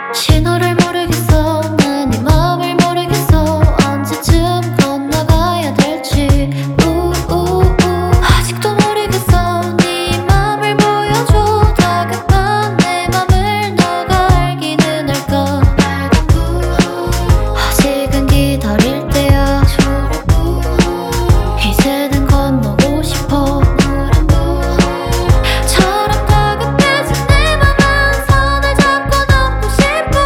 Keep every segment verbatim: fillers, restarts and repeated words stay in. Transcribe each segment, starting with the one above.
신호를 모르겠어. 난 네 맘을 모르겠어. 언제쯤 건너가야 될지. 우우우 아직도 모르겠어. 네 맘을 보여줘. 다급한 내 맘을 너가 알기는 할까. 아직은 기다릴 때야. 이제는 건너고 싶어. 처럼 다급해진 내 맘은 손을 잡고 넘고 싶어.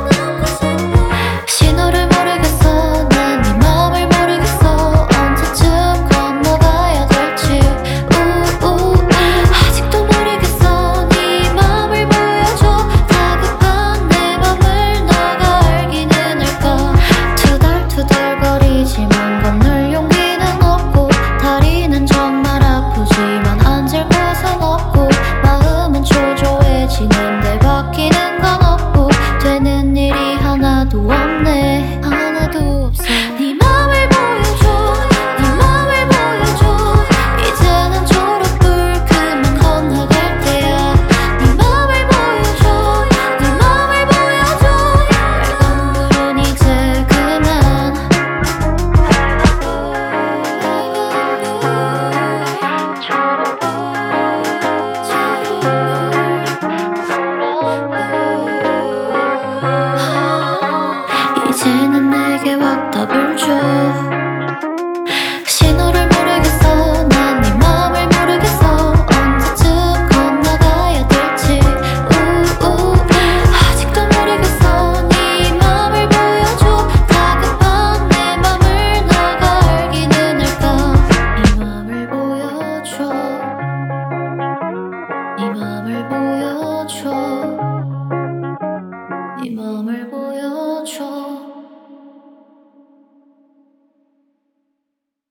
신호를 모르겠어. 난 네 맘을 모르겠어. 언제쯤 건너가야 될지. 우우우 아직도 모르겠어. 네 맘을 보여줘. 다급한 내 맘을 너가 알기는 할까. 투덜투덜거리지만 건널 용기는 없고, 다리는 정말 아프지만 앉을 곳은 없고, 마음은 초조해지는데 바뀌는 건 없고, 되는 일이 하나도 없네. 하나도 없어. 네 맘을 보여줘. 네 맘을 보여줘. 이제는 초록불 그만 건너갈 때야. 네 맘을 보여줘. 네 맘을 보여줘. 빨간불은 이제 그만. 이제는 내게 확답을 줘. 신호를 모르겠어. 난 네 맘을 모르겠어. 언제쯤 건너가야 될지. 우우우 아직도 모르겠어. 네 맘을 보여줘. 다급한 내 맘을 너가 알기는 할까. 네 맘을 보여줘. 네 맘을 보여줘. 네 맘을 보여줘.